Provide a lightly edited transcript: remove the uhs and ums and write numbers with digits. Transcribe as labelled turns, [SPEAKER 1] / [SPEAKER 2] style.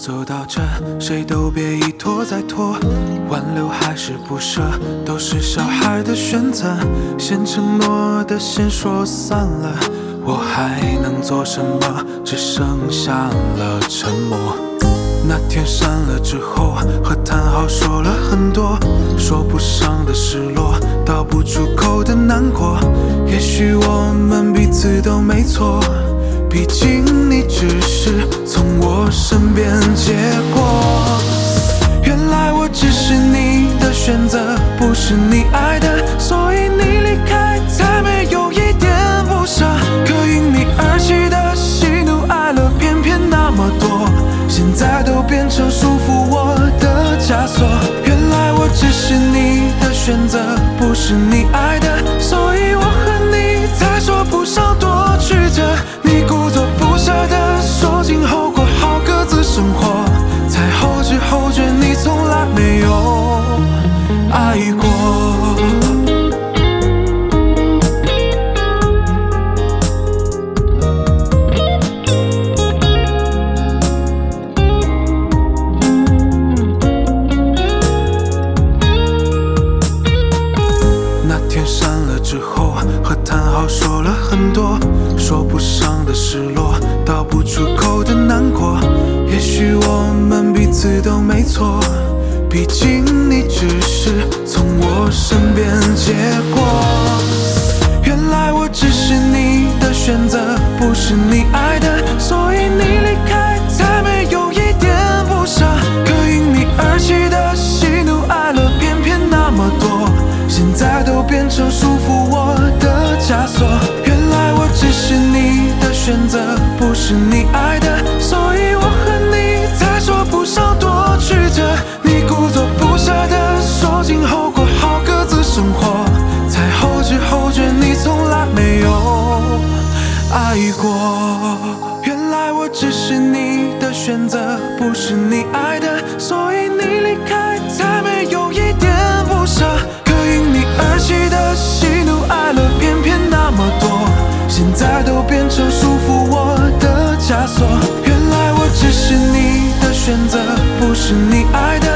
[SPEAKER 1] 走到这，谁都别一拖再拖，挽留还是不舍，都是小孩的选择。先承诺的先说散了，我还能做什么？只剩下了沉默。那天散了之后，和谈好说了很多，说不上的失落，道不出口的难过。也许我们彼此都没错，毕竟你只是从我身边接过。原来我只是你的选择，不是你爱的，所以你离开才没有一点不舍。可因你而起的喜怒哀乐偏偏那么多，现在都变成束缚我的枷锁。原来我只是你的选择，不是你爱的，所以我和你才说不上多曲折。你故作不舍的说今后过好各自生活，才后知后觉你从来没有爱过。散了之后，和谈好说了很多，说不上的失落，道不出口的难过。也许我们彼此都没错，毕竟你只是从我身边接过。原来我只是你的选择，不是你爱的，所以你离开才没有一点不舍。可因你而起的喜怒哀乐偏偏那么多，现在都变成束缚我的枷锁。原来我只是你的选择，不是你爱的，所以我和你才说不上多曲折。你故作不舍的说今后过好各自生活，才后知后觉你从来没有爱过。原来我只是你的选择，不是你爱的，所以你离开才没有一点不舍。而起的喜怒哀乐偏偏那么多，现在都变成束缚我的枷锁。原来我只是你的选择，不是你爱的，